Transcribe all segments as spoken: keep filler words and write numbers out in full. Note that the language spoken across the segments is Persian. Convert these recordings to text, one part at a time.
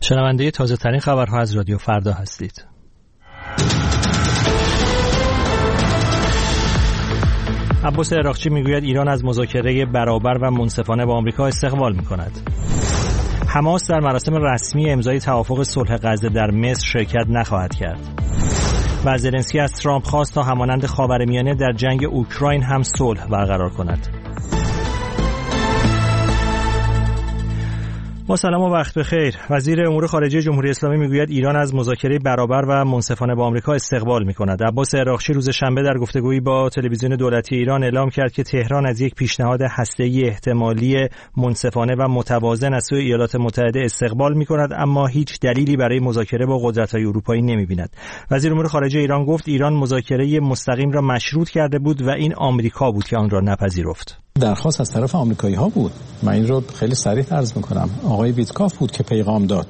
شنونده تازه ترین خبرها از رادیو فردا هستید. عباس عراقچی میگوید ایران از مذاکره برابر و منصفانه با آمریکا استقبال میکند. حماس در مراسم رسمی امضای توافق صلح غزه در مصر شرکت نخواهد کرد. و زلنسکی از ترامپ خواست تا همانند خاورمیانه در جنگ اوکراین هم صلح برقرار کند. با سلام و وقت بخیر. وزیر امور خارجه جمهوری اسلامی میگوید ایران از مذاکره برابر و منصفانه با آمریکا استقبال می‌کند. عباس عراقچی روز شنبه در گفتگویی با تلویزیون دولتی ایران اعلام کرد که تهران از یک پیشنهاد هسته‌ای احتمالی منصفانه و متوازن از سوی ایالات متحده استقبال می‌کند، اما هیچ دلیلی برای مذاکره با قدرت‌های اروپایی نمی‌بیند. وزیر امور خارجه ایران گفت ایران مذاکره مستقیم را مشروط کرده بود و این آمریکا بود که آن را نپذیرفت. درخواست از طرف آمریکایی‌ها بود. من این رو خیلی صریح عرض می‌کنم. آقای ویتکاف بود که پیغام داد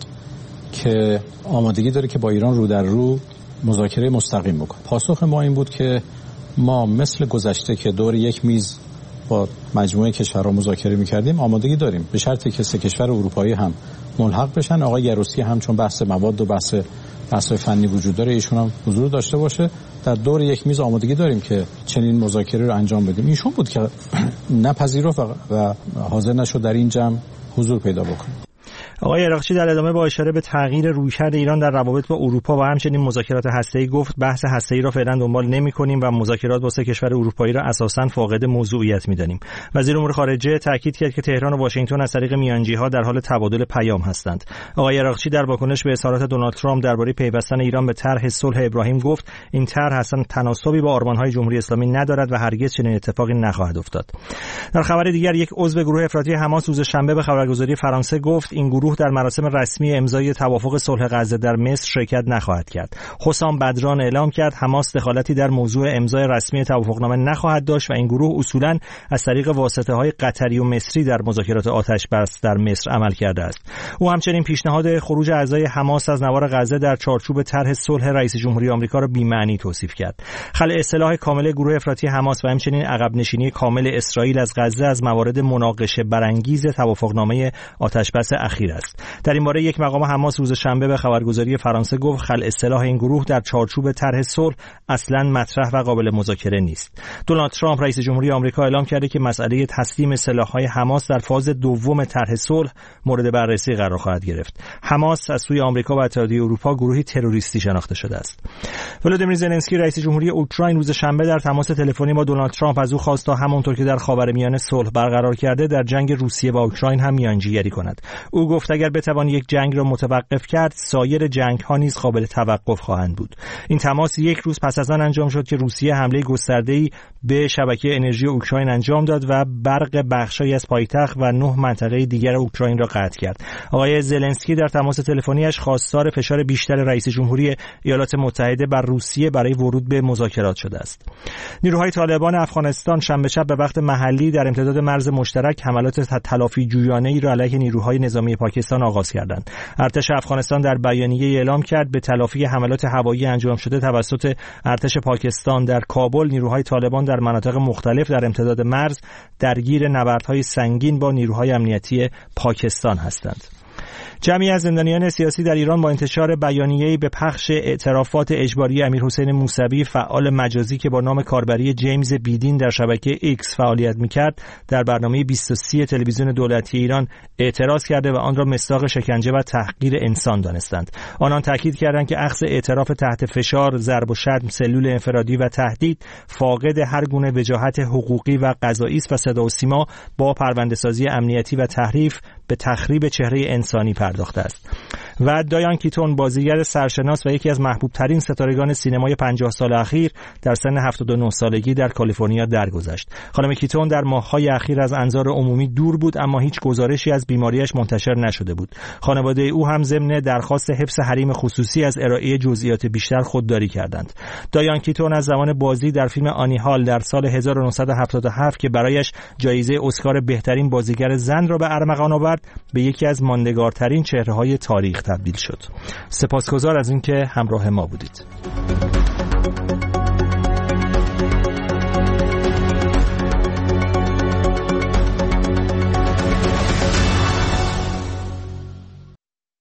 که آمادگی داره که با ایران رو در رو مذاکره مستقیم بکنه. پاسخ ما این بود که ما مثل گذشته که دور یک میز با مجموعه کشورها مذاکره می‌کردیم آمادگی داریم، به شرطی که سه کشور اروپایی هم ملحق بشن. آقای گروسی هم چون بحث مواد و بحث بحث فنی وجود داره، ایشون هم حضور داشته باشه. در دور یک میز آمادگی داریم که چنین مذاکره رو انجام بدیم. ایشون بود که نپذیرفت و حاضر نشد در این جمع حضور پیدا بکنه. آقای عراقچی در ادامه با اشاره به تغییر رویکرد ایران در روابط با اروپا و همچنین مذاکرات هسته‌ای گفت بحث هسته‌ای را فعلا دنبال نمی‌کنیم و مذاکرات با سه کشور اروپایی را اساساً فاقد موضوعیت می‌دانیم. وزیر امور خارجه تاکید کرد که تهران و واشنگتن از طریق میانجی‌ها در حال تبادل پیام هستند. آقای عراقچی در واکنش به اظهارات دونالد ترامپ درباره پیوستن ایران به طرح صلح ابراهیم گفت این طرح اصلاً تناسبی با آرمان‌های جمهوری اسلامی ندارد و هرگز چنین اتفاقی نخواهد افتاد. در خبر دیگر یک عضو گروه افراطی حماس روز شنبه به خبرگزاری فرانسه گفت این گروه در مراسم رسمی امضای توافق صلح غزه در مصر شرکت نخواهد کرد. حسام بدران اعلام کرد حماس دخالتی در موضوع امضای رسمی توافقنامه نخواهد داشت و این گروه اصولاً از طریق واسطه‌های قطری و مصری در مذاکرات آتش بس در مصر عمل کرده است. او همچنین پیشنهاد خروج اعضای حماس از نوار غزه در چارچوب طرح صلح رئیس جمهوری آمریکا را بی‌معنی توصیف کرد. خلع اصلاح کامل گروه افراطی حماس و همچنین عقب نشینی کامل اسرائیل از غزه از موارد مناقشه برانگیز توافقنامه آتش بس اخیر است. در این باره یک مقام حماس روز شنبه به خبرگزاری فرانسه گفت خلع اصلاح این گروه در چارچوب طرح صلح اصلاً مطرح و قابل مذاکره نیست. دونالد ترامپ رئیس جمهوری آمریکا اعلام کرده که مسئله تسلیم سلاح‌های حماس در فاز دوم طرح صلح مورد بررسی قرار خواهد گرفت. حماس از سوی آمریکا و اتحادیه اروپا گروهی تروریستی شناخته شده است. ولادیمیر زلنسکی رئیس جمهوری اوکراین روز شنبه در تماس تلفنی با دونالد ترامپ از او خواست تا همانطور که در خاورمیانه صلح برقرار کرده در جنگ روسیه و اوکراین هم میانجیگری کند. او گفت اگر بتوان یک جنگ را متوقف کرد سایر جنگ ها نیز قابل توقف خواهند بود. این تماس یک روز پس از آن انجام شد که روسیه حمله گسترده‌ای به شبکه انرژی اوکراین انجام داد و برق بخشی از پایتخت و نه منطقه دیگر اوکراین را قطع کرد. آقای زلنسکی در تماس تلفنیش خواستار فشار بیشتر رئیس جمهوری ایالات متحده بر روسیه برای ورود به مذاکرات شده است. نیروهای طالبان افغانستان شنبه شب به وقت محلی در امتداد مرز مشترک حملات تلافی جویانه‌ای را علیه نیروهای نظامی پاکستان آغاز کردند. ارتش افغانستان در بیانیه اعلام کرد به تلافی حملات هوایی انجام شده توسط ارتش پاکستان در کابل نیروهای طالبان در مناطق مختلف در امتداد مرز درگیر نبردهای سنگین با نیروهای امنیتی پاکستان هستند. جمعی از زندانیان سیاسی در ایران با انتشار بیانیه‌ای به پخش اعترافات اجباری امیرحسین موسوی فعال مجازی که با نام کاربری جیمز بیدین در شبکه ایکس فعالیت می‌کرد در برنامه بیست و سه تلویزیون دولتی ایران اعتراض کرده و آن را مصداق شکنجه و تحقیر انسان دانستند. آنان تاکید کردند که اخذ اعتراف تحت فشار، ضرب و شتم، سلول انفرادی و تهدید فاقد هر گونه وجاهت حقوقی و قضایی است و صدا و سیما با پرونده‌سازی امنیتی و تحریف به تخریب چهره انسانی پرداخته است. و دایان کیتون بازیگر سرشناس و یکی از محبوب ترین ستارگان سینمای پنجاه سال اخیر در سن هفتاد و نه سالگی در کالیفرنیا درگذشت. خانم کیتون در ماه‌های اخیر از انظار عمومی دور بود اما هیچ گزارشی از بیماریش منتشر نشده بود. خانواده او هم ضمن درخواست حفظ حریم خصوصی از ارائه جزئیات بیشتر خودداری کردند. دایان کیتون از زمان بازی در فیلم آنی هال در سال هزار و نهصد و هفتاد و هفت که برایش جایزه اسکار بهترین بازیگر زن را به ارمغان آورد به یکی از ماندگارترین چهره‌های تاریخ تبدیل شد. سپاسگزار از اینکه همراه ما بودید.